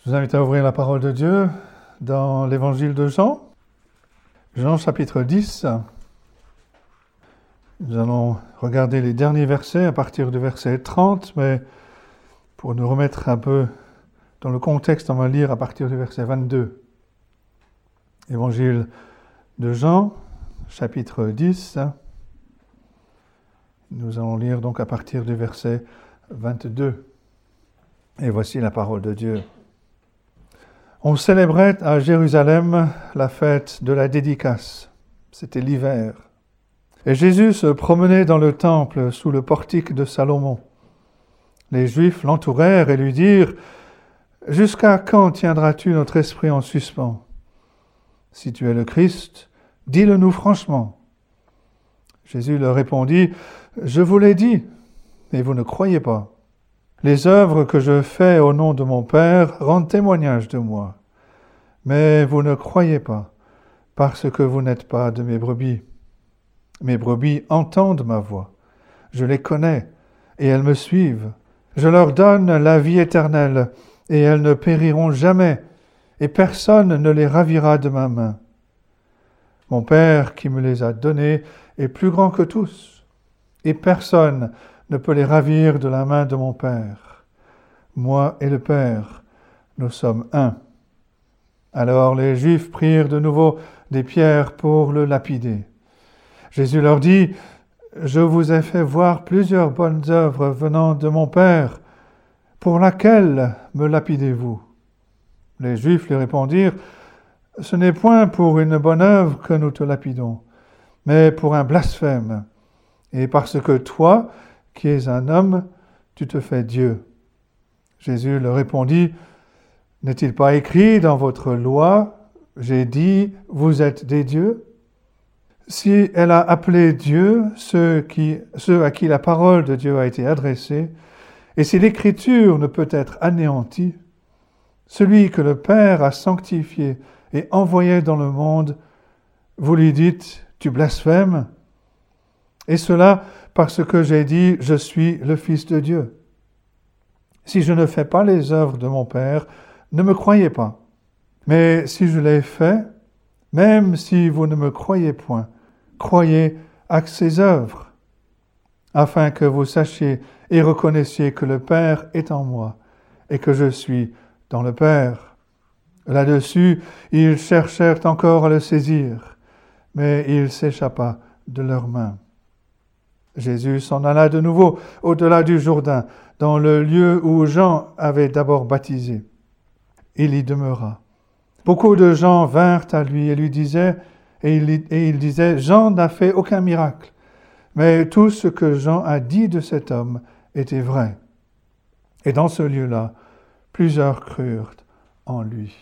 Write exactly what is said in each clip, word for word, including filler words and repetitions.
Je vous invite à ouvrir la parole de Dieu dans l'évangile de Jean, Jean chapitre dix. Nous allons regarder les derniers versets à partir du verset trente, mais pour nous remettre un peu dans le contexte, on va lire à partir du verset vingt-deux. Évangile de Jean, chapitre dix. Nous allons lire donc à partir du verset vingt-deux. Et voici la parole de Dieu. On célébrait à Jérusalem la fête de la dédicace. C'était l'hiver. Et Jésus se promenait dans le temple sous le portique de Salomon. Les Juifs l'entourèrent et lui dirent « Jusqu'à quand tiendras-tu notre esprit en suspens ? Si tu es le Christ, dis-le-nous franchement. » Jésus leur répondit « Je vous l'ai dit, et vous ne croyez pas. Les œuvres que je fais au nom de mon Père rendent témoignage de moi. Mais vous ne croyez pas, parce que vous n'êtes pas de mes brebis. Mes brebis entendent ma voix. Je les connais, et elles me suivent. Je leur donne la vie éternelle, et elles ne périront jamais, et personne ne les ravira de ma main. Mon Père qui me les a donnés est plus grand que tous, et personne ne peut les ravir de la main de mon Père. Moi et le Père, nous sommes un. » Alors les Juifs prirent de nouveau des pierres pour le lapider. Jésus leur dit « Je vous ai fait voir plusieurs bonnes œuvres venant de mon Père. Pour laquelle me lapidez-vous » Les Juifs lui répondirent « Ce n'est point pour une bonne œuvre que nous te lapidons, mais pour un blasphème, et parce que toi, qui es un homme, tu te fais Dieu. » Jésus leur répondit, « N'est-il pas écrit dans votre loi, j'ai dit, vous êtes des dieux ? Si elle a appelé Dieu ceux, qui, ceux à qui la parole de Dieu a été adressée, et si l'écriture ne peut être anéantie, celui que le Père a sanctifié et envoyé dans le monde, vous lui dites, tu blasphèmes ? Et cela parce que j'ai dit, je suis le Fils de Dieu. Si je ne fais pas les œuvres de mon Père, ne me croyez pas. Mais si je les fais, même si vous ne me croyez point, croyez à ses œuvres, afin que vous sachiez et reconnaissiez que le Père est en moi et que je suis dans le Père. Là-dessus, ils cherchèrent encore à le saisir, mais il s'échappa de leurs mains. Jésus s'en alla de nouveau au-delà du Jourdain, dans le lieu où Jean avait d'abord baptisé. Il y demeura. Beaucoup de gens vinrent à lui et lui disaient, et il, et il disait, Jean n'a fait aucun miracle, mais tout ce que Jean a dit de cet homme était vrai. Et dans ce lieu-là, plusieurs crurent en lui.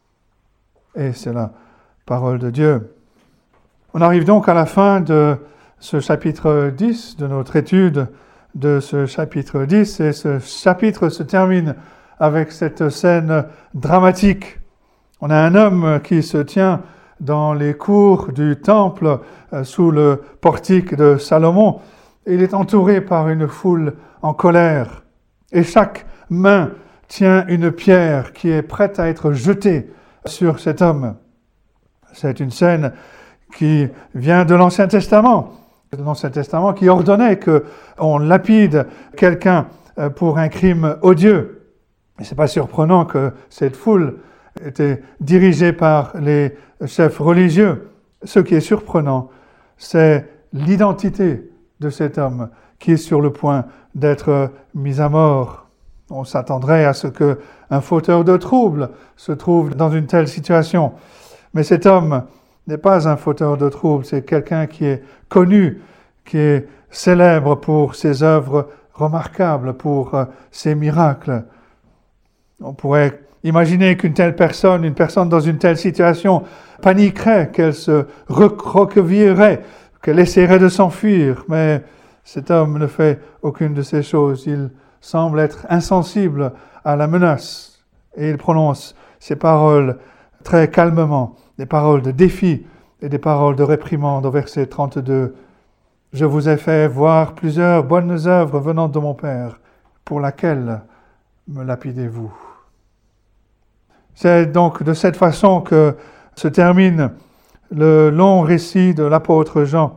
Et c'est la parole de Dieu. On arrive donc à la fin de ce chapitre dix, de notre étude de ce chapitre dix, et ce chapitre se termine avec cette scène dramatique. On a un homme qui se tient dans les cours du temple, euh, sous le portique de Salomon. Il est entouré par une foule en colère, et chaque main tient une pierre qui est prête à être jetée sur cet homme. C'est une scène qui vient de l'Ancien Testament, de l'Ancien Testament qui ordonnait qu'on lapide quelqu'un pour un crime odieux. Et c'est pas surprenant que cette foule était dirigée par les chefs religieux. Ce qui est surprenant, c'est l'identité de cet homme qui est sur le point d'être mis à mort. On s'attendrait à ce qu'un fauteur de troubles se trouve dans une telle situation. Mais cet homme n'est pas un fauteur de troubles, c'est quelqu'un qui est connu, qui est célèbre pour ses œuvres remarquables, pour ses miracles. On pourrait imaginer qu'une telle personne, une personne dans une telle situation, paniquerait, qu'elle se recroquevillerait, qu'elle essaierait de s'enfuir. Mais cet homme ne fait aucune de ces choses. Il semble être insensible à la menace. Et il prononce ces paroles très calmement, des paroles de défi et des paroles de réprimande au verset trente-deux. « Je vous ai fait voir plusieurs bonnes œuvres venant de mon Père, pour laquelle me lapidez-vous » C'est donc de cette façon que se termine le long récit de l'apôtre Jean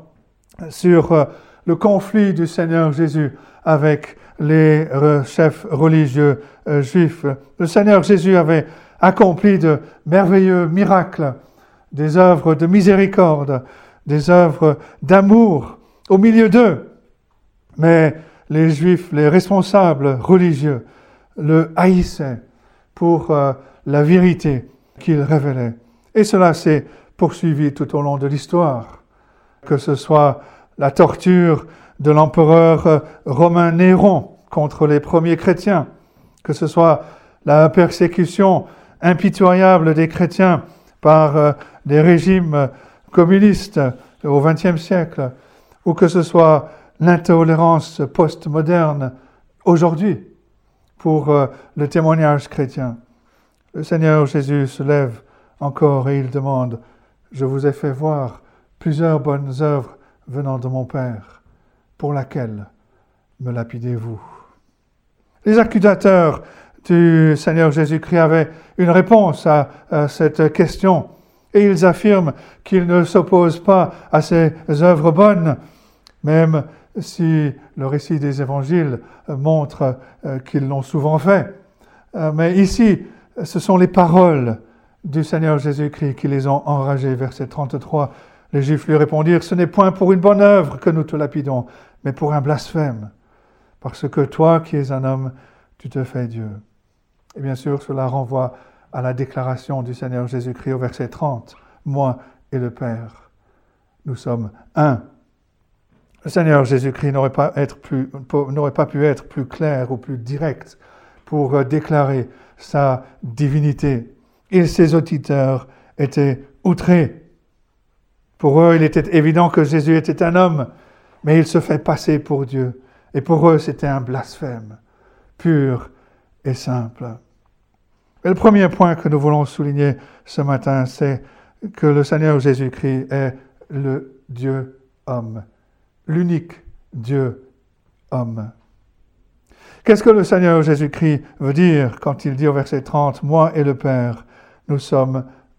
sur le conflit du Seigneur Jésus avec les chefs religieux juifs. Le Seigneur Jésus avait accompli de merveilleux miracles, des œuvres de miséricorde, des œuvres d'amour au milieu d'eux. Mais les Juifs, les responsables religieux, le haïssaient pour euh, la vérité qu'il révélait. Et cela s'est poursuivi tout au long de l'histoire, que ce soit la torture de l'empereur romain Néron contre les premiers chrétiens, que ce soit la persécution impitoyable des chrétiens par euh, des régimes communistes au vingtième siècle, ou que ce soit l'intolérance postmoderne aujourd'hui pour euh, le témoignage chrétien. Le Seigneur Jésus se lève encore et il demande « Je vous ai fait voir plusieurs bonnes œuvres venant de mon Père, pour laquelle me lapidez-vous » Les accusateurs du Seigneur Jésus-Christ avaient une réponse à, à cette question et ils affirment qu'ils ne s'opposent pas à ces œuvres bonnes, même si le récit des évangiles montre euh, qu'ils l'ont souvent fait. Euh, mais ici, ce sont les paroles du Seigneur Jésus-Christ qui les ont enragés. Verset trente-trois, les Juifs lui répondirent « Ce n'est point pour une bonne œuvre que nous te lapidons, mais pour un blasphème, parce que toi qui es un homme, tu te fais Dieu. » Et bien sûr, cela renvoie à la déclaration du Seigneur Jésus-Christ au verset trente. « Moi et le Père, nous sommes un. » Le Seigneur Jésus-Christ n'aurait pas, être plus, n'aurait pas pu être plus clair ou plus direct pour déclarer sa divinité. Et ses auditeurs étaient outrés. Pour eux, il était évident que Jésus était un homme, mais il se fait passer pour Dieu. Et pour eux, c'était un blasphème, pur et simple. Et le premier point que nous voulons souligner ce matin, c'est que le Seigneur Jésus-Christ est le Dieu homme, l'unique Dieu homme. Qu'est-ce que le Seigneur Jésus-Christ veut dire quand il dit au verset trente, « Moi et le Père, nous sommes un ».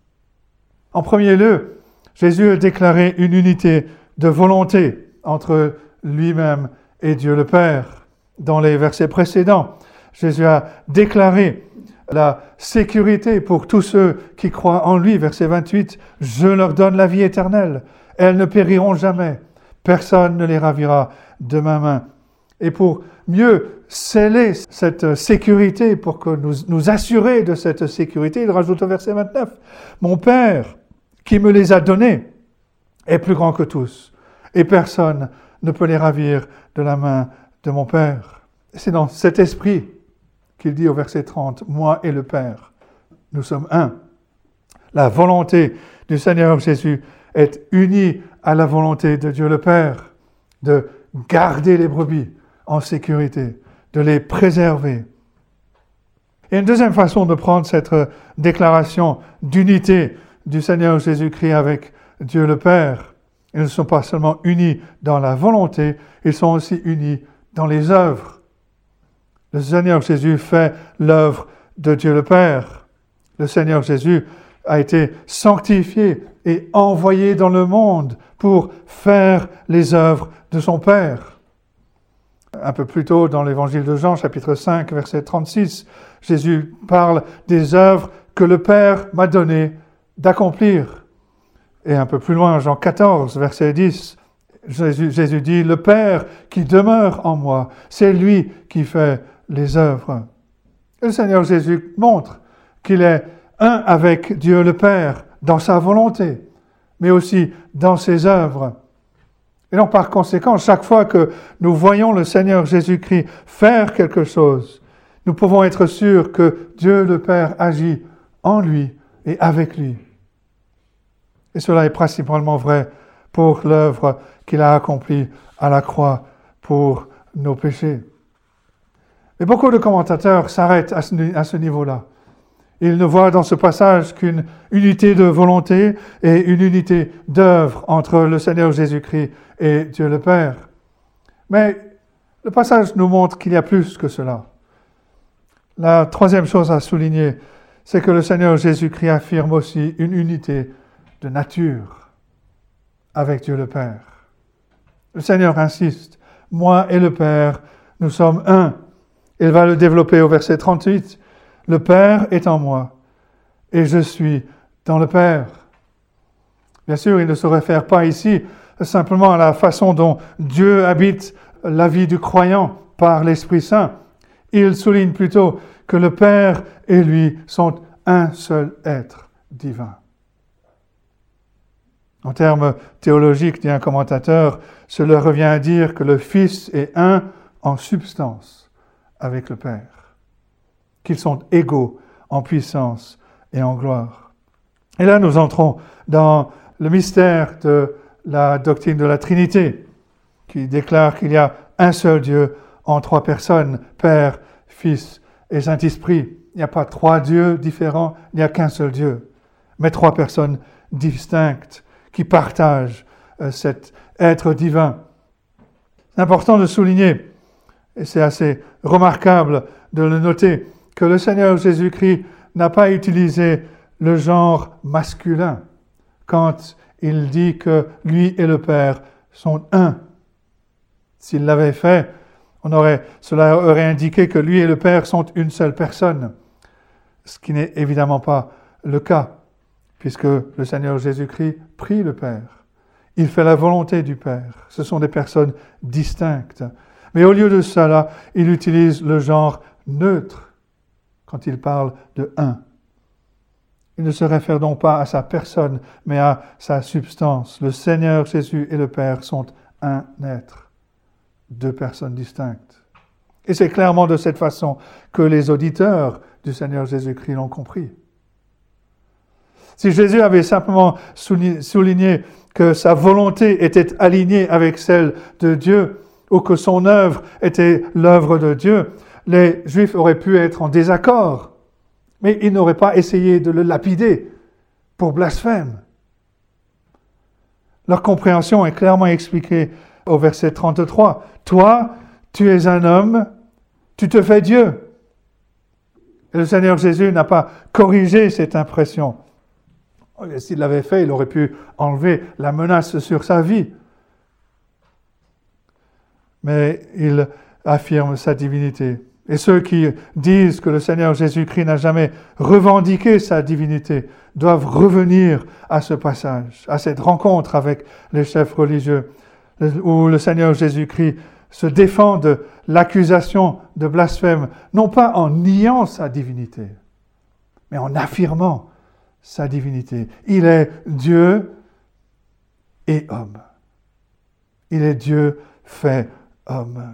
En premier lieu, Jésus a déclaré une unité de volonté entre lui-même et Dieu le Père. Dans les versets précédents, Jésus a déclaré la sécurité pour tous ceux qui croient en lui. Verset vingt-huit, « Je leur donne la vie éternelle. Elles ne périront jamais. Personne ne les ravira de ma main. » Et pour mieux sceller cette sécurité, pour que nous nous assurer de cette sécurité, il rajoute au verset vingt-neuf, « Mon Père, qui me les a donnés, est plus grand que tous, et personne ne peut les ravir de la main de mon Père. » C'est dans cet esprit qu'il dit au verset trente, « Moi et le Père, nous sommes un. » La volonté du Seigneur Jésus est unie à la volonté de Dieu le Père, de garder les brebis en sécurité, de les préserver. Et une deuxième façon de prendre cette déclaration d'unité du Seigneur Jésus-Christ avec Dieu le Père, ils ne sont pas seulement unis dans la volonté, ils sont aussi unis dans les œuvres. Le Seigneur Jésus fait l'œuvre de Dieu le Père. Le Seigneur Jésus a été sanctifié et envoyé dans le monde pour faire les œuvres de son Père. Un peu plus tôt, dans l'évangile de Jean, chapitre cinq, verset trente-six, Jésus parle des œuvres que le Père m'a donné d'accomplir. Et un peu plus loin, Jean quatorze, verset dix, Jésus, Jésus dit, « Le Père qui demeure en moi, c'est lui qui fait les œuvres. » Et le Seigneur Jésus montre qu'il est un avec Dieu le Père dans sa volonté, mais aussi dans ses œuvres. Et donc, par conséquent, chaque fois que nous voyons le Seigneur Jésus-Christ faire quelque chose, nous pouvons être sûrs que Dieu le Père agit en lui et avec lui. Et cela est principalement vrai pour l'œuvre qu'il a accomplie à la croix pour nos péchés. Mais beaucoup de commentateurs s'arrêtent à ce, à ce niveau-là. Ils ne voient dans ce passage qu'une unité de volonté et une unité d'œuvre entre le Seigneur Jésus-Christ et Dieu le Père. Mais le passage nous montre qu'il y a plus que cela. La troisième chose à souligner, c'est que le Seigneur Jésus-Christ affirme aussi une unité de nature avec Dieu le Père. Le Seigneur insiste, « Moi et le Père, nous sommes un ». Il va le développer au verset trente-huit. « Le Père est en moi, et je suis dans le Père ». Bien sûr, il ne se réfère pas ici simplement à la façon dont Dieu habite la vie du croyant par l'Esprit Saint. Il souligne plutôt que le Père et lui sont un seul être divin. En termes théologiques, dit un commentateur, cela revient à dire que le Fils est un en substance avec le Père, qu'ils sont égaux en puissance et en gloire. Et là, nous entrons dans le mystère de la doctrine de la Trinité, qui déclare qu'il y a un seul Dieu en trois personnes, Père, Fils et Saint-Esprit. Il n'y a pas trois dieux différents, il n'y a qu'un seul Dieu, mais trois personnes distinctes qui partagent euh, cet être divin. C'est important de souligner, et c'est assez remarquable de le noter, que le Seigneur Jésus-Christ n'a pas utilisé le genre masculin quand il dit que lui et le Père sont un. S'il l'avait fait, on aurait, cela aurait indiqué que lui et le Père sont une seule personne, ce qui n'est évidemment pas le cas, puisque le Seigneur Jésus-Christ prie le Père. Il fait la volonté du Père. Ce sont des personnes distinctes. Mais au lieu de cela, il utilise le genre neutre quand il parle de un. Il ne se réfère donc pas à sa personne, mais à sa substance. Le Seigneur Jésus et le Père sont un être, deux personnes distinctes. Et c'est clairement de cette façon que les auditeurs du Seigneur Jésus-Christ l'ont compris. Si Jésus avait simplement souligné que sa volonté était alignée avec celle de Dieu, ou que son œuvre était l'œuvre de Dieu, les Juifs auraient pu être en désaccord, mais ils n'auraient pas essayé de le lapider pour blasphème. Leur compréhension est clairement expliquée au verset trente-trois. « Toi, tu es un homme, tu te fais Dieu. » Et le Seigneur Jésus n'a pas corrigé cette impression. S'il l'avait fait, il aurait pu enlever la menace sur sa vie. Mais il affirme sa divinité. Et ceux qui disent que le Seigneur Jésus-Christ n'a jamais revendiqué sa divinité doivent revenir à ce passage, à cette rencontre avec les chefs religieux, où le Seigneur Jésus-Christ se défend de l'accusation de blasphème, non pas en niant sa divinité, mais en affirmant sa divinité. Il est Dieu et homme. Il est Dieu fait homme.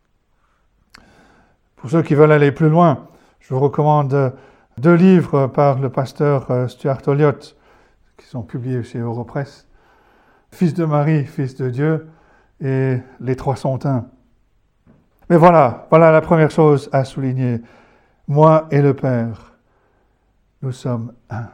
Pour ceux qui veulent aller plus loin, je vous recommande deux livres par le pasteur Stuart Olyott, qui sont publiés chez Europresse. Fils de Marie, Fils de Dieu, et les trois sont un. Mais voilà, voilà la première chose à souligner. Moi et le Père, nous sommes un.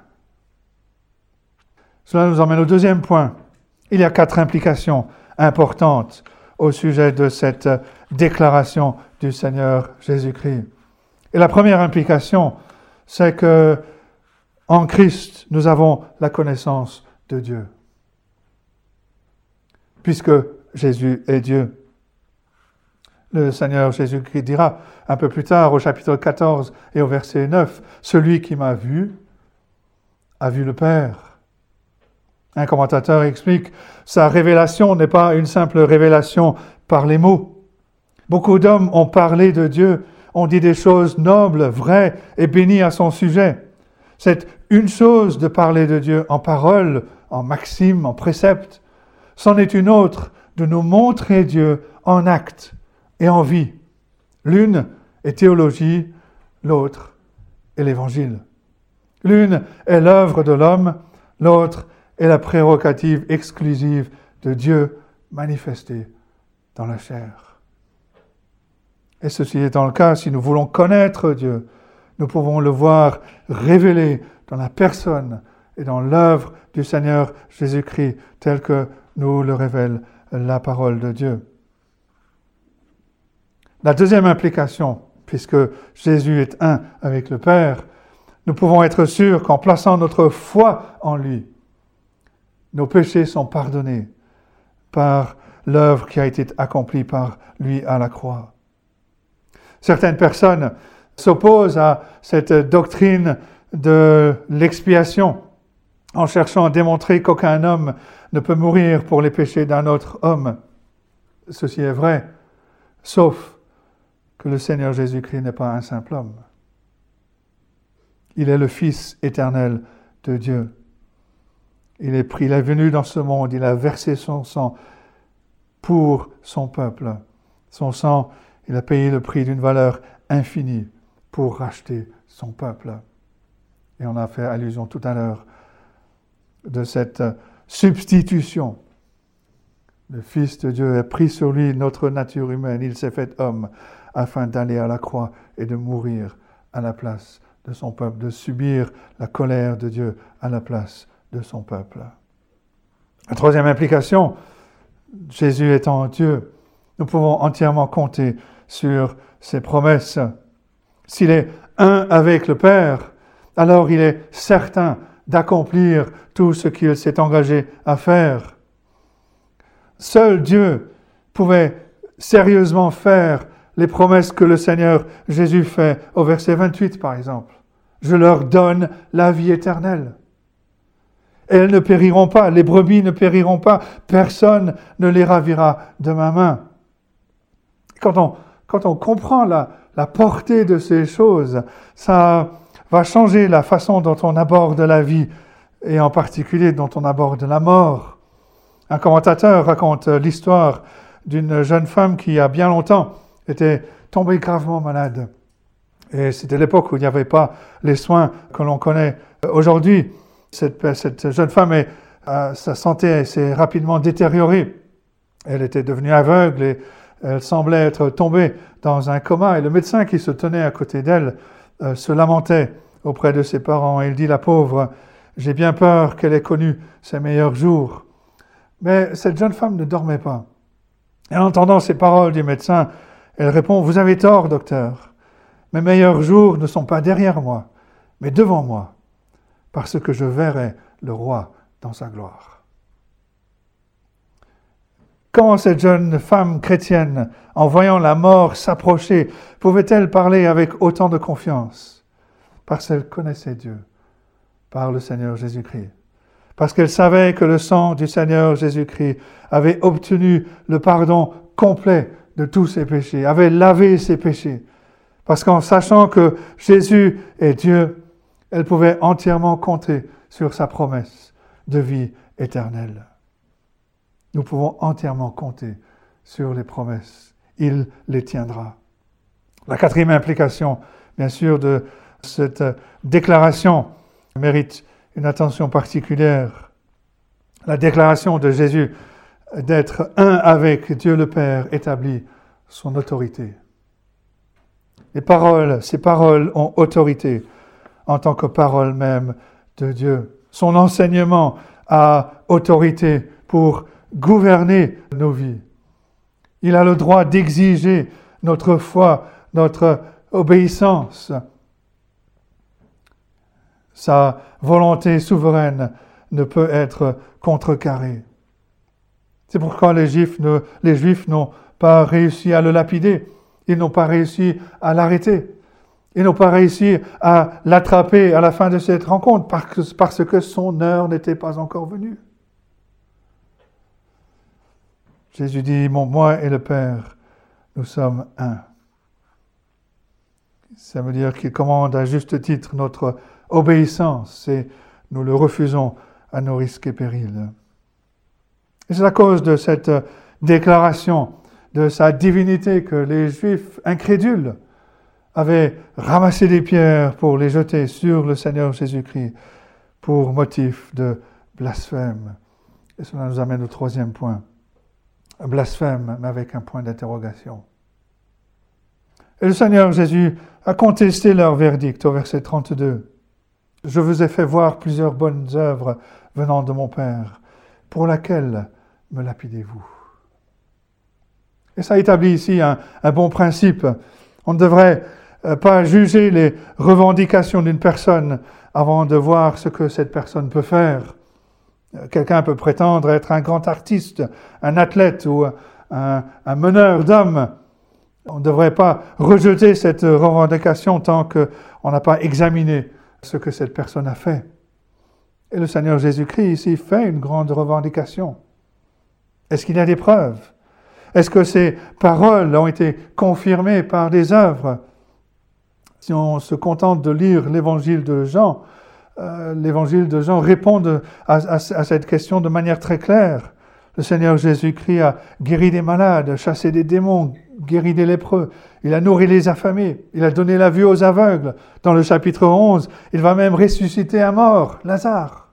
Cela nous emmène au deuxième point. Il y a quatre implications importantes au sujet de cette déclaration du Seigneur Jésus-Christ. Et la première implication, c'est que en Christ, nous avons la connaissance de Dieu. Puisque Jésus est Dieu. Le Seigneur Jésus-Christ dira un peu plus tard au chapitre quatorze et au verset neuf, « Celui qui m'a vu a vu le Père ». Un commentateur explique, sa révélation n'est pas une simple révélation par les mots. Beaucoup d'hommes ont parlé de Dieu, ont dit des choses nobles, vraies et bénies à son sujet. C'est une chose de parler de Dieu en parole, en maxime, en précepte. C'en est une autre de nous montrer Dieu en acte et en vie. L'une est théologie, l'autre est l'évangile. L'une est l'œuvre de l'homme, l'autre est la prérogative exclusive de Dieu manifestée dans la chair. Et ceci étant le cas, si nous voulons connaître Dieu, nous pouvons le voir révélé dans la personne et dans l'œuvre du Seigneur Jésus-Christ, tel que nous le révèle la parole de Dieu. La deuxième implication, puisque Jésus est un avec le Père, Nous pouvons être sûrs qu'en plaçant notre foi en lui, nos péchés sont pardonnés par l'œuvre qui a été accomplie par lui à la croix. Certaines personnes s'opposent à cette doctrine de l'expiation en cherchant à démontrer qu'aucun homme ne peut mourir pour les péchés d'un autre homme. Ceci est vrai, sauf que le Seigneur Jésus-Christ n'est pas un simple homme. Il est le Fils éternel de Dieu. Il est pris, il est venu dans ce monde, il a versé son sang pour son peuple. Son sang, il a payé le prix d'une valeur infinie pour racheter son peuple. Et on a fait allusion tout à l'heure de cette substitution. Le Fils de Dieu a pris sur lui notre nature humaine. Il s'est fait homme afin d'aller à la croix et de mourir à la place de son peuple, de subir la colère de Dieu à la place de son peuple. La troisième implication, Jésus étant Dieu, nous pouvons entièrement compter sur ses promesses. S'il est un avec le Père, alors il est certain d'accomplir tout ce qu'il s'est engagé à faire. Seul Dieu pouvait sérieusement faire les promesses que le Seigneur Jésus fait au verset vingt-huit, par exemple. « Je leur donne la vie éternelle. Elles ne périront pas, les brebis ne périront pas, personne ne les ravira de ma main. » Quand on, quand on comprend la, la portée de ces choses, ça va changer la façon dont on aborde la vie, et en particulier dont on aborde la mort. Un commentateur raconte l'histoire d'une jeune femme qui, a bien longtemps, était tombée gravement malade. Et c'était l'époque où il n'y avait pas les soins que l'on connaît aujourd'hui. Cette, cette jeune femme, est, euh, sa santé s'est rapidement détériorée. Elle était devenue aveugle et elle semblait être tombée dans un coma. Et le médecin qui se tenait à côté d'elle euh, se lamentait auprès de ses parents. Il dit, la pauvre, j'ai bien peur qu'elle ait connu ses meilleurs jours. Mais cette jeune femme ne dormait pas. Et en entendant ces paroles du médecin, elle répond, « Vous avez tort, docteur. Mes meilleurs jours ne sont pas derrière moi, mais devant moi, parce que je verrai le roi dans sa gloire. » Comment cette jeune femme chrétienne, en voyant la mort s'approcher, pouvait-elle parler avec autant de confiance? Parce qu'elle connaissait Dieu, par le Seigneur Jésus-Christ. Parce qu'elle savait que le sang du Seigneur Jésus-Christ avait obtenu le pardon complet de tous ses péchés, avait lavé ses péchés. Parce qu'en sachant que Jésus est Dieu, elle pouvait entièrement compter sur sa promesse de vie éternelle. Nous pouvons entièrement compter sur les promesses. Il les tiendra. La quatrième implication, bien sûr, de cette déclaration mérite une attention particulière. La déclaration de Jésus d'être un avec Dieu le Père établit son autorité. Les paroles, ces paroles ont autorité en tant que parole même de Dieu. Son enseignement a autorité pour gouverner nos vies. Il a le droit d'exiger notre foi, notre obéissance. Sa volonté souveraine ne peut être contrecarrée. C'est pourquoi les Juifs, ne, les Juifs n'ont pas réussi à le lapider. Ils n'ont pas réussi à l'arrêter. Ils n'ont pas réussi à l'attraper à la fin de cette rencontre parce, parce que son heure n'était pas encore venue. Jésus dit, « Moi et le Père, nous sommes un. » Ça veut dire qu'il commande à juste titre notre obéissance et nous le refusons à nos risques et périls. Et c'est à cause de cette déclaration de sa divinité que les Juifs incrédules avaient ramassé des pierres pour les jeter sur le Seigneur Jésus-Christ pour motif de blasphème. Et cela nous amène au troisième point. Blasphème, mais avec un point d'interrogation. Et le Seigneur Jésus a contesté leur verdict au verset trente-deux. « Je vous ai fait voir plusieurs bonnes œuvres venant de mon Père. Pour laquelle me lapidez-vous » Et ça établit ici un, un bon principe. On ne devrait euh, pas juger les revendications d'une personne avant de voir ce que cette personne peut faire. Quelqu'un peut prétendre être un grand artiste, un athlète ou un, un meneur d'hommes. On ne devrait pas rejeter cette revendication tant qu'on n'a pas examiné ce que cette personne a fait. Et le Seigneur Jésus-Christ ici fait une grande revendication. Est-ce qu'il y a des preuves? Est-ce que ces paroles ont été confirmées par des œuvres? Si on se contente de lire l'évangile de Jean, euh, l'évangile de Jean répond de, à, à, à cette question de manière très claire. Le Seigneur Jésus-Christ a guéri des malades, chassé des démons, guéri des lépreux. Il a nourri les affamés. Il a donné la vue aux aveugles. Dans le chapitre onze, il va même ressusciter un mort, Lazare.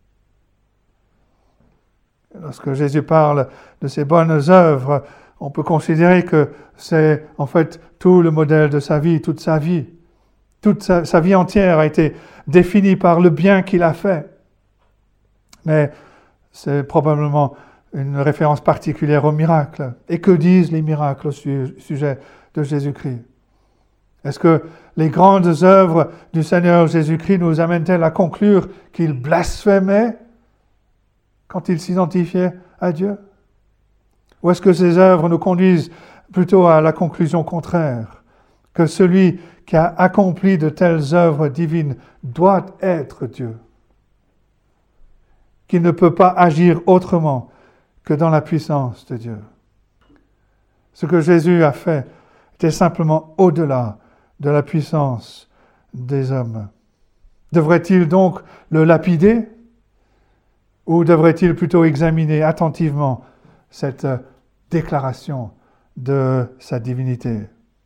Lorsque Jésus parle de ses bonnes œuvres, on peut considérer que c'est en fait tout le modèle de sa vie, toute sa vie. Toute sa, sa vie entière a été définie par le bien qu'il a fait. Mais c'est probablement une référence particulière aux miracles. Et que disent les miracles au su- sujet de Jésus-Christ? Est-ce que les grandes œuvres du Seigneur Jésus-Christ nous amènent-elles à conclure qu'il blasphémait quand il s'identifiait à Dieu? Ou est-ce que ces œuvres nous conduisent plutôt à la conclusion contraire, que celui qui a accompli de telles œuvres divines doit être Dieu, qu'il ne peut pas agir autrement que dans la puissance de Dieu? Ce que Jésus a fait était simplement au-delà de la puissance des hommes. Devrait-il donc le lapider? Ou devrait-il plutôt examiner attentivement cette déclaration de sa divinité?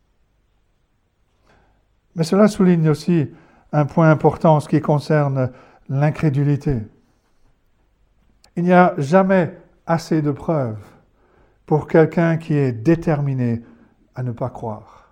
Mais cela souligne aussi un point important en ce qui concerne l'incrédulité. Il n'y a jamais assez de preuves pour quelqu'un qui est déterminé à ne pas croire.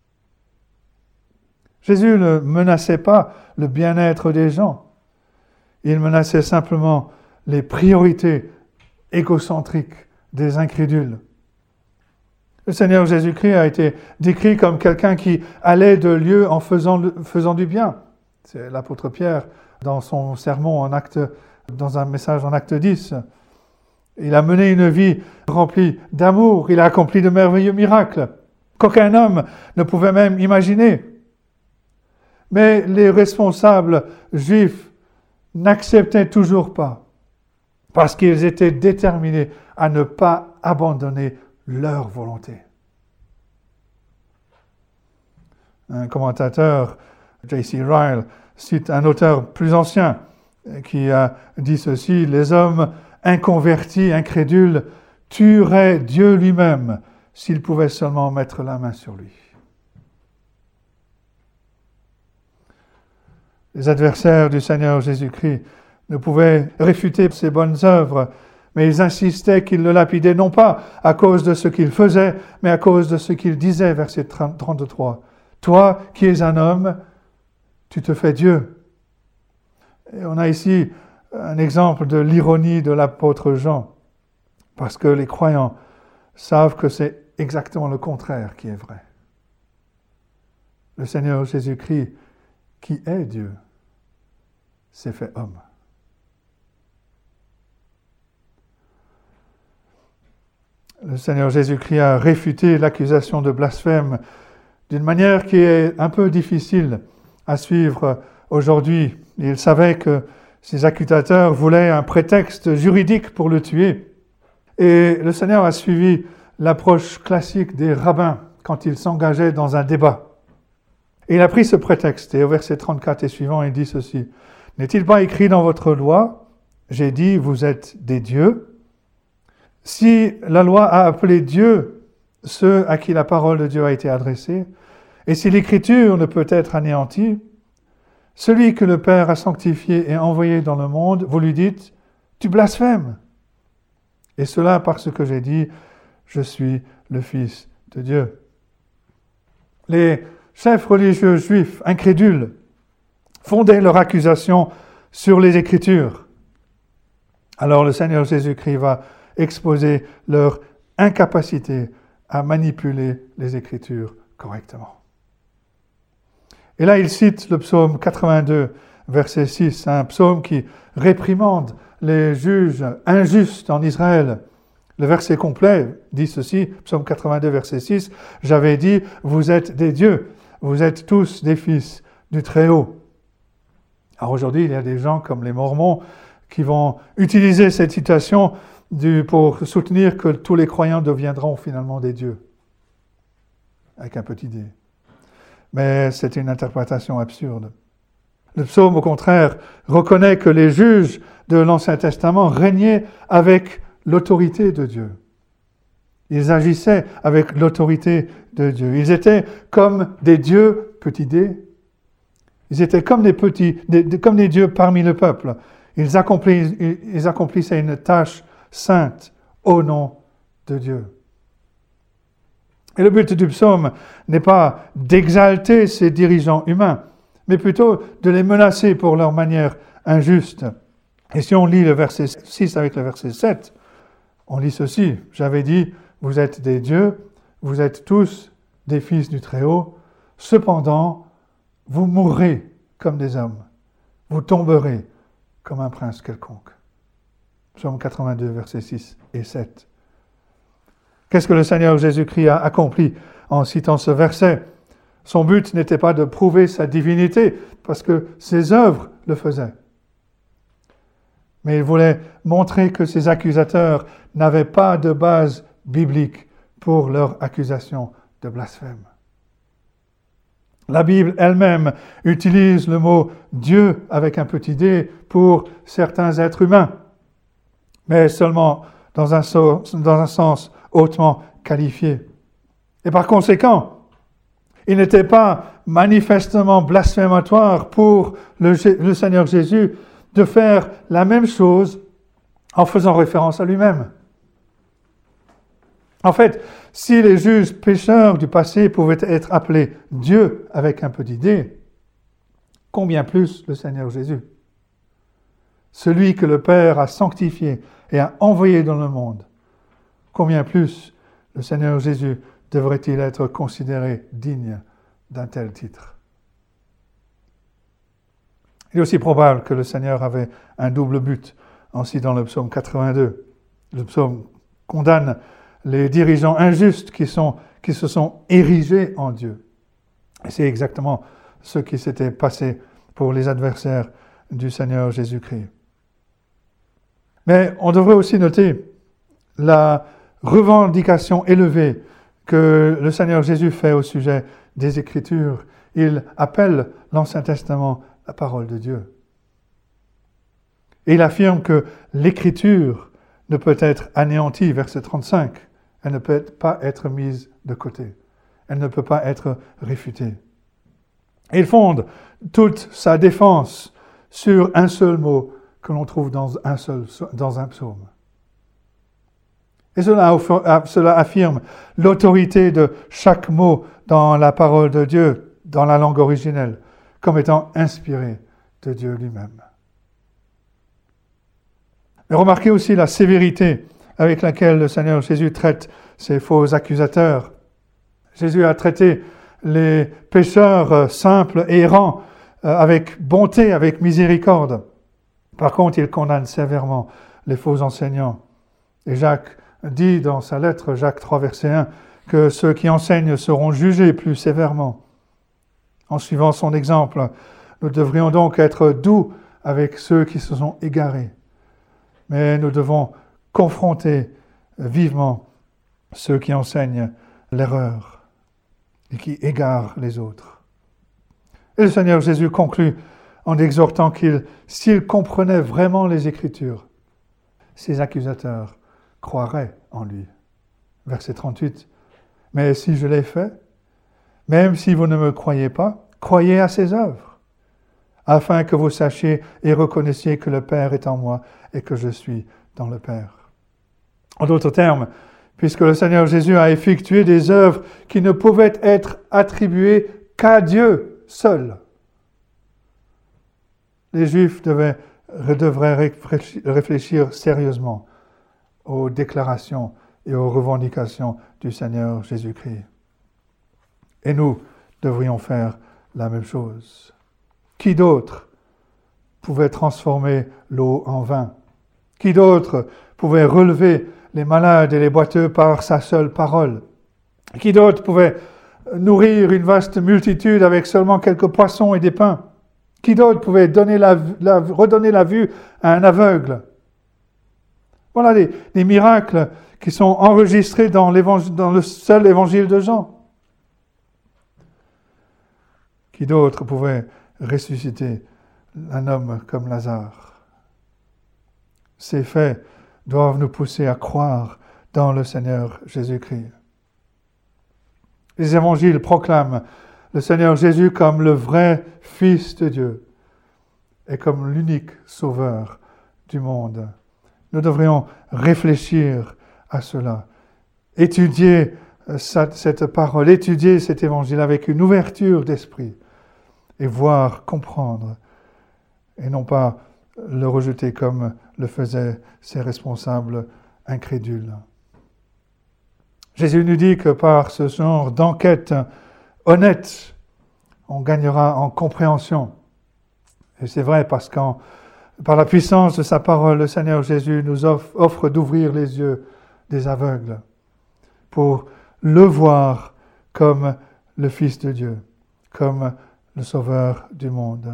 Jésus ne menaçait pas le bien-être des gens. Il menaçait simplement les priorités égocentriques des incrédules. Le Seigneur Jésus-Christ a été décrit comme quelqu'un qui allait de lieu en faisant, faisant du bien. C'est l'apôtre Pierre, dans son sermon, en acte, dans un message en acte dix. Il a mené une vie remplie d'amour. Il a accompli de merveilleux miracles qu'aucun homme ne pouvait même imaginer. Mais les responsables juifs n'acceptaient toujours pas, parce qu'ils étaient déterminés à ne pas abandonner leur volonté. Un commentateur, J C Ryle, cite un auteur plus ancien qui a dit ceci: « Les hommes inconvertis, incrédules, tueraient Dieu lui-même s'ils pouvaient seulement mettre la main sur lui. » Les adversaires du Seigneur Jésus-Christ ne pouvaient réfuter ses bonnes œuvres, mais ils insistaient qu'il le lapidait non pas à cause de ce qu'il faisait, mais à cause de ce qu'il disait, verset trente-trois. « Toi qui es un homme, tu te fais Dieu. » Et on a ici un exemple de l'ironie de l'apôtre Jean, parce que les croyants savent que c'est exactement le contraire qui est vrai. Le Seigneur Jésus-Christ, qui est Dieu, s'est fait homme. Le Seigneur Jésus-Christ a réfuté l'accusation de blasphème d'une manière qui est un peu difficile à suivre aujourd'hui. Il savait que ces accusateurs voulaient un prétexte juridique pour le tuer. Et le Seigneur a suivi l'approche classique des rabbins quand ils s'engageaient dans un débat. Et il a pris ce prétexte, et au verset trente-quatre et suivant, il dit ceci: « N'est-il pas écrit dans votre loi, j'ai dit, vous êtes des dieux ? Si la loi a appelé Dieu ceux à qui la parole de Dieu a été adressée, et si l'Écriture ne peut être anéantie, celui que le Père a sanctifié et envoyé dans le monde, vous lui dites, tu blasphèmes. Et cela parce que j'ai dit, je suis le Fils de Dieu. » Les chefs religieux juifs incrédules fondaient leur accusation sur les Écritures. Alors le Seigneur Jésus-Christ va exposer leur incapacité à manipuler les Écritures correctement. Et là, il cite le psaume quatre-vingt-deux, verset six, un psaume qui réprimande les juges injustes en Israël. Le verset complet dit ceci, psaume quatre-vingt-deux, verset six, « J'avais dit, vous êtes des dieux, vous êtes tous des fils du Très-Haut. » Alors aujourd'hui, il y a des gens comme les Mormons qui vont utiliser cette citation du, pour soutenir que tous les croyants deviendront finalement des dieux, avec un petit d. Mais c'est une interprétation absurde. Le psaume, au contraire, reconnaît que les juges de l'Ancien Testament régnaient avec l'autorité de Dieu. Ils agissaient avec l'autorité de Dieu. Ils étaient comme des dieux, petit d. Ils étaient comme des petits, des, comme des dieux parmi le peuple. Ils accomplissaient, ils accomplissaient une tâche sainte au nom de Dieu. Et le but du psaume n'est pas d'exalter ces dirigeants humains, mais plutôt de les menacer pour leur manière injuste. Et si on lit le verset six avec le verset sept, on lit ceci. « J'avais dit, vous êtes des dieux, vous êtes tous des fils du Très-Haut, cependant, vous mourrez comme des hommes, vous tomberez comme un prince quelconque. » Psaume quatre-vingt-deux, versets six et sept. Qu'est-ce que le Seigneur Jésus-Christ a accompli en citant ce verset? Son but n'était pas de prouver sa divinité, parce que ses œuvres le faisaient. Mais il voulait montrer que ses accusateurs n'avaient pas de base biblique pour leur accusation de blasphème. La Bible elle-même utilise le mot « Dieu » avec un petit d pour certains êtres humains, mais seulement dans un, so- dans un sens hautement qualifié. Et par conséquent, il n'était pas manifestement blasphématoire pour le, le Seigneur Jésus de faire la même chose en faisant référence à lui-même. En fait, si les juges pécheurs du passé pouvaient être appelés Dieu avec un petit d, combien plus le Seigneur Jésus, celui que le Père a sanctifié et a envoyé dans le monde, combien plus le Seigneur Jésus devrait-il être considéré digne d'un tel titre? Il est aussi probable que le Seigneur avait un double but en citant le psaume quatre-vingt-deux. Le psaume condamne les dirigeants injustes qui, sont, qui se sont érigés en Dieu. Et c'est exactement ce qui s'était passé pour les adversaires du Seigneur Jésus-Christ. Mais on devrait aussi noter la revendication élevée que le Seigneur Jésus fait au sujet des Écritures. Il appelle l'Ancien Testament la parole de Dieu. Et il affirme que l'Écriture ne peut être anéantie, verset trente-cinq. Elle ne peut pas être mise de côté. Elle ne peut pas être réfutée. Et il fonde toute sa défense sur un seul mot que l'on trouve dans un seul, dans un psaume. Et cela, cela affirme l'autorité de chaque mot dans la parole de Dieu, dans la langue originelle, comme étant inspiré de Dieu lui-même. Mais remarquez aussi la sévérité avec laquelle le Seigneur Jésus traite ces faux accusateurs. Jésus a traité les pécheurs simples et errants avec bonté, avec miséricorde. Par contre, il condamne sévèrement les faux enseignants. Et Jacques dit dans sa lettre, Jacques trois, verset un, que ceux qui enseignent seront jugés plus sévèrement. En suivant son exemple, nous devrions donc être doux avec ceux qui se sont égarés. Mais nous devons confronter vivement ceux qui enseignent l'erreur et qui égarent les autres. Et le Seigneur Jésus conclut en exhortant qu'il, s'il comprenait vraiment les Écritures, ses accusateurs croiraient en lui. Verset trente-huit. « Mais si je l'ai fait, même si vous ne me croyez pas, croyez à ses œuvres, afin que vous sachiez et reconnaissiez que le Père est en moi et que je suis dans le Père. » En d'autres termes, puisque le Seigneur Jésus a effectué des œuvres qui ne pouvaient être attribuées qu'à Dieu seul, les Juifs devaient, devraient réfléchir sérieusement aux déclarations et aux revendications du Seigneur Jésus-Christ. Et nous devrions faire la même chose. Qui d'autre pouvait transformer l'eau en vin? Qui d'autre pouvait relever les malades et les boiteux par sa seule parole? Qui d'autre pouvait nourrir une vaste multitude avec seulement quelques poissons et des pains? Qui d'autre pouvait donner la, la, redonner la vue à un aveugle? Voilà les, les miracles qui sont enregistrés dans, dans le seul évangile de Jean. Qui d'autre pouvait ressusciter un homme comme Lazare? Ces faits doivent nous pousser à croire dans le Seigneur Jésus-Christ. Les évangiles proclament le Seigneur Jésus comme le vrai Fils de Dieu et comme l'unique Sauveur du monde. Nous devrions réfléchir à cela, étudier cette parole, étudier cet évangile avec une ouverture d'esprit et voir, comprendre, et non pas le rejeter comme le faisaient ses responsables incrédules. Jésus nous dit que par ce genre d'enquête honnête, on gagnera en compréhension. Et c'est vrai parce que par la puissance de sa parole, le Seigneur Jésus nous offre, offre d'ouvrir les yeux des aveugles pour le voir comme le Fils de Dieu, comme le Sauveur du monde.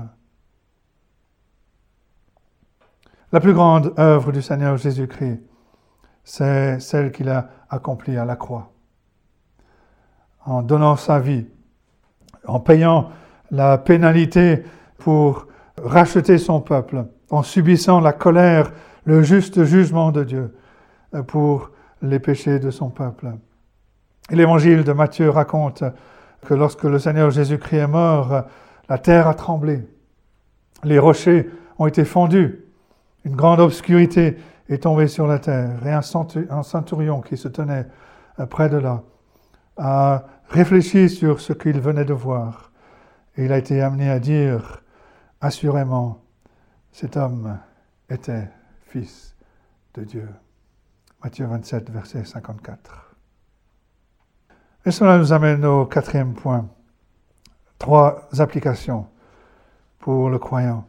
La plus grande œuvre du Seigneur Jésus-Christ, c'est celle qu'il a accomplie à la croix. En donnant sa vie, en payant la pénalité pour racheter son peuple, en subissant la colère, le juste jugement de Dieu pour les péchés de son peuple. Et l'évangile de Matthieu raconte que lorsque le Seigneur Jésus-Christ est mort, la terre a tremblé, les rochers ont été fondus, une grande obscurité est tombée sur la terre, et un centurion qui se tenait près de là a réfléchi sur ce qu'il venait de voir, et il a été amené à dire, assurément, cet homme était Fils de Dieu. Matthieu vingt-sept, verset cinquante-quatre. Et cela nous amène au quatrième point. Trois applications pour le croyant.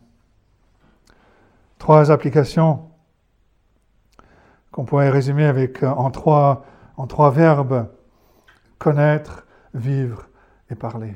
Trois applications qu'on pourrait résumer avec, en, trois, en trois verbes, connaître, vivre et parler.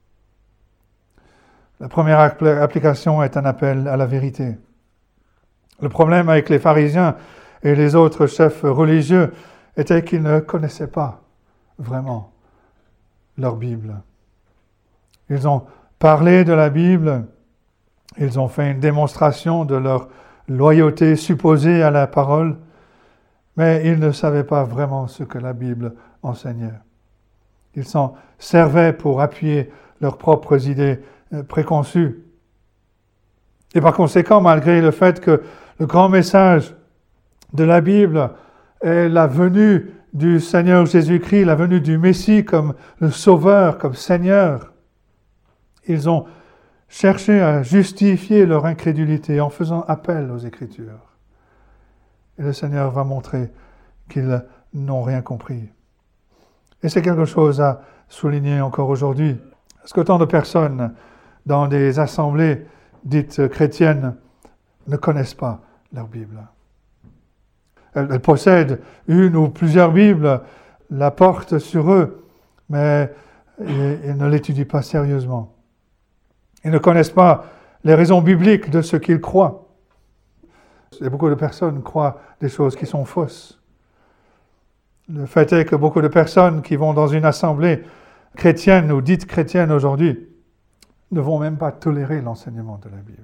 La première application est un appel à la vérité. Le problème avec les pharisiens et les autres chefs religieux était qu'ils ne connaissaient pas vraiment leur Bible. Ils ont parlé de la Bible, ils ont fait une démonstration de leur loyauté supposée à la parole, mais ils ne savaient pas vraiment ce que la Bible enseignait. Ils s'en servaient pour appuyer leurs propres idées préconçues. Et par conséquent, malgré le fait que le grand message de la Bible est la venue du Seigneur Jésus-Christ, la venue du Messie comme le Sauveur, comme Seigneur, ils ont cherché à justifier leur incrédulité en faisant appel aux Écritures. Et le Seigneur va montrer qu'ils n'ont rien compris. Et c'est quelque chose à souligner encore aujourd'hui. Parce qu'autant de personnes dans des assemblées dites chrétiennes ne connaissent pas leur Bible. Elles, elles possèdent une ou plusieurs Bibles, la portent sur eux, mais ils ne l'étudient pas sérieusement. Ils ne connaissent pas les raisons bibliques de ce qu'ils croient. Et beaucoup de personnes croient des choses qui sont fausses. Le fait est que beaucoup de personnes qui vont dans une assemblée chrétienne ou dite chrétienne aujourd'hui ne vont même pas tolérer l'enseignement de la Bible.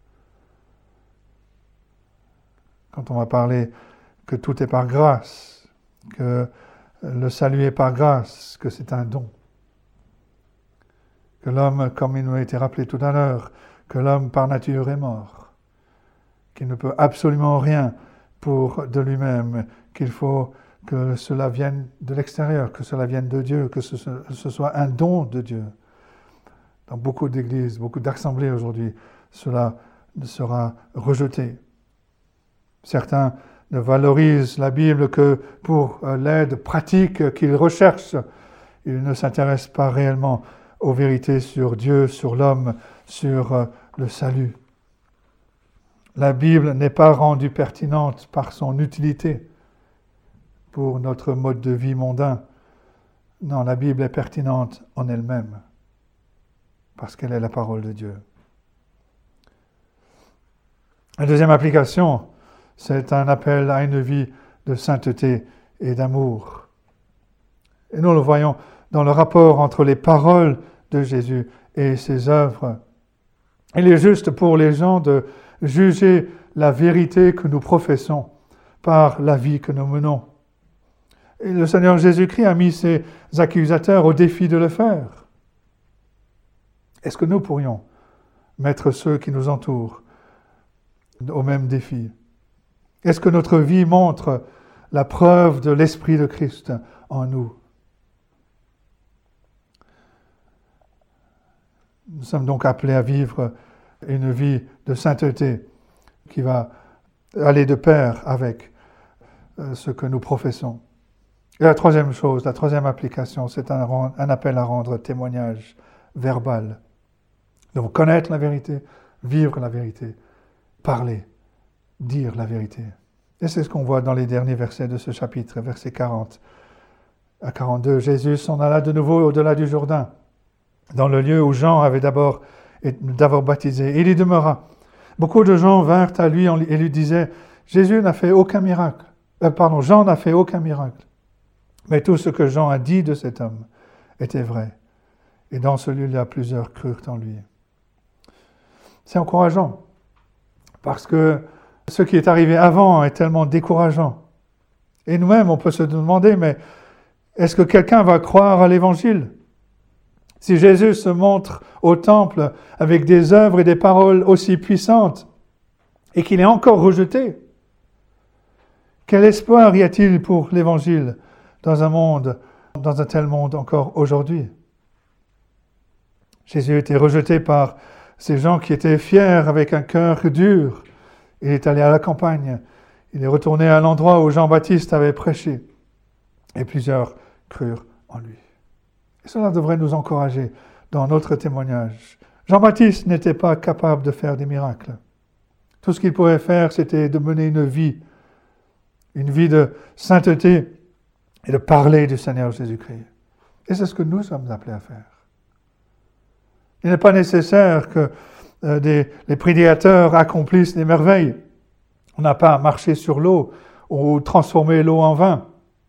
Quand on va parler que tout est par grâce, que le salut est par grâce, que c'est un don, que l'homme, comme il nous a été rappelé tout à l'heure, que l'homme par nature est mort, qu'il ne peut absolument rien pour de lui-même, qu'il faut que cela vienne de l'extérieur, que cela vienne de Dieu, que ce, ce soit un don de Dieu. Dans beaucoup d'églises, beaucoup d'assemblées aujourd'hui, cela sera rejeté. Certains ne valorisent la Bible que pour l'aide pratique qu'ils recherchent. Ils ne s'intéressent pas réellement aux vérités sur Dieu, sur l'homme, sur euh, le salut. La Bible n'est pas rendue pertinente par son utilité pour notre mode de vie mondain. Non, la Bible est pertinente en elle-même, parce qu'elle est la parole de Dieu. La deuxième application, c'est un appel à une vie de sainteté et d'amour. Et nous le voyons dans le rapport entre les paroles de Jésus et ses œuvres. Il est juste pour les gens de juger la vérité que nous professons par la vie que nous menons. Et le Seigneur Jésus-Christ a mis ses accusateurs au défi de le faire. Est-ce que nous pourrions mettre ceux qui nous entourent au même défi? Est-ce que notre vie montre la preuve de l'Esprit de Christ en nous? Nous sommes donc appelés à vivre une vie de sainteté qui va aller de pair avec ce que nous professons. Et la troisième chose, la troisième application, c'est un, un appel à rendre témoignage verbal. Donc connaître la vérité, vivre la vérité, parler, dire la vérité. Et c'est ce qu'on voit dans les derniers versets de ce chapitre, versets quarante à quarante-deux. Jésus s'en alla de nouveau au-delà du Jourdain, dans le lieu où Jean avait d'abord, d'abord baptisé. Il y demeura. Beaucoup de gens vinrent à lui et lui disaient, Jésus n'a fait aucun miracle. Euh, pardon, Jean n'a fait aucun miracle. Mais tout ce que Jean a dit de cet homme était vrai. Et dans ce lieu-là, plusieurs crurent en lui. C'est encourageant, parce que ce qui est arrivé avant est tellement décourageant. Et nous-mêmes, on peut se demander, mais est-ce que quelqu'un va croire à l'Évangile? Si Jésus se montre au temple avec des œuvres et des paroles aussi puissantes, et qu'il est encore rejeté, quel espoir y a-t-il pour l'Évangile dans un monde, dans un tel monde encore aujourd'hui? Jésus était rejeté par ces gens qui étaient fiers avec un cœur dur. Il est allé à la campagne. Il est retourné à l'endroit où Jean-Baptiste avait prêché. Et plusieurs crurent en lui. Et cela devrait nous encourager dans notre témoignage. Jean-Baptiste n'était pas capable de faire des miracles. Tout ce qu'il pouvait faire, c'était de mener une vie, une vie de sainteté et de parler du Seigneur Jésus-Christ. Et c'est ce que nous sommes appelés à faire. Il n'est pas nécessaire que euh, des, les prédicateurs accomplissent des merveilles. On n'a pas à marcher sur l'eau ou transformer l'eau en vin.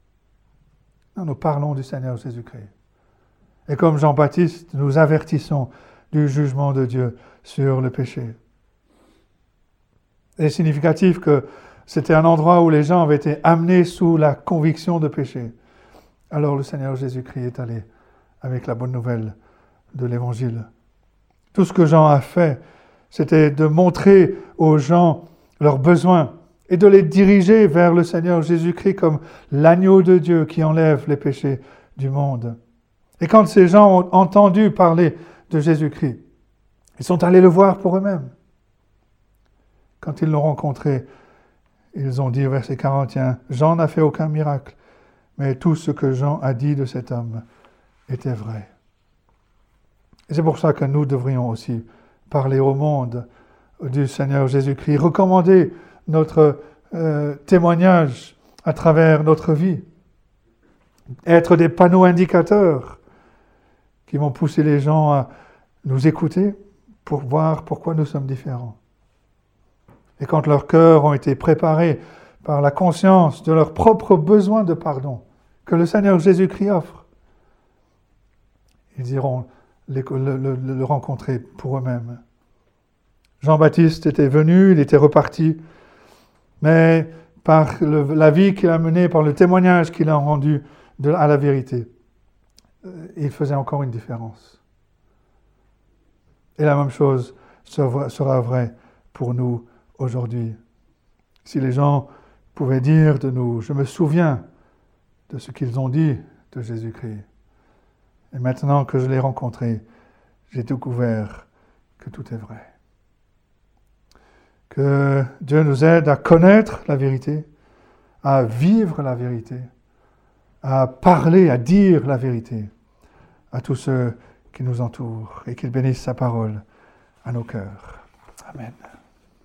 Non, nous parlons du Seigneur Jésus-Christ. Et comme Jean-Baptiste, nous avertissons du jugement de Dieu sur le péché. Il est significatif que c'était un endroit où les gens avaient été amenés sous la conviction de péché. Alors le Seigneur Jésus-Christ est allé avec la bonne nouvelle de l'Évangile. Tout ce que Jean a fait, c'était de montrer aux gens leurs besoins et de les diriger vers le Seigneur Jésus-Christ comme l'agneau de Dieu qui enlève les péchés du monde. Et quand ces gens ont entendu parler de Jésus-Christ, ils sont allés le voir pour eux-mêmes. Quand ils l'ont rencontré, ils ont dit, verset quarante et un, « Jean n'a fait aucun miracle, mais tout ce que Jean a dit de cet homme était vrai. » Et c'est pour ça que nous devrions aussi parler au monde du Seigneur Jésus-Christ, recommander notre euh, témoignage à travers notre vie, être des panneaux indicateurs qui vont pousser les gens à nous écouter pour voir pourquoi nous sommes différents. Et quand leurs cœurs ont été préparés par la conscience de leurs propres besoins de pardon que le Seigneur Jésus-Christ offre, ils iront le, le, le, le rencontrer pour eux-mêmes. Jean-Baptiste était venu, il était reparti, mais par le, la vie qu'il a menée, par le témoignage qu'il a rendu de, à la vérité, il faisait encore une différence. Et la même chose sera, sera vraie pour nous aujourd'hui. Si les gens pouvaient dire de nous, je me souviens de ce qu'ils ont dit de Jésus-Christ. Et maintenant que je l'ai rencontré, j'ai découvert que tout est vrai. Que Dieu nous aide à connaître la vérité, à vivre la vérité, à parler, à dire la vérité à tous ceux qui nous entoure et qu'il bénisse sa parole à nos cœurs. Amen.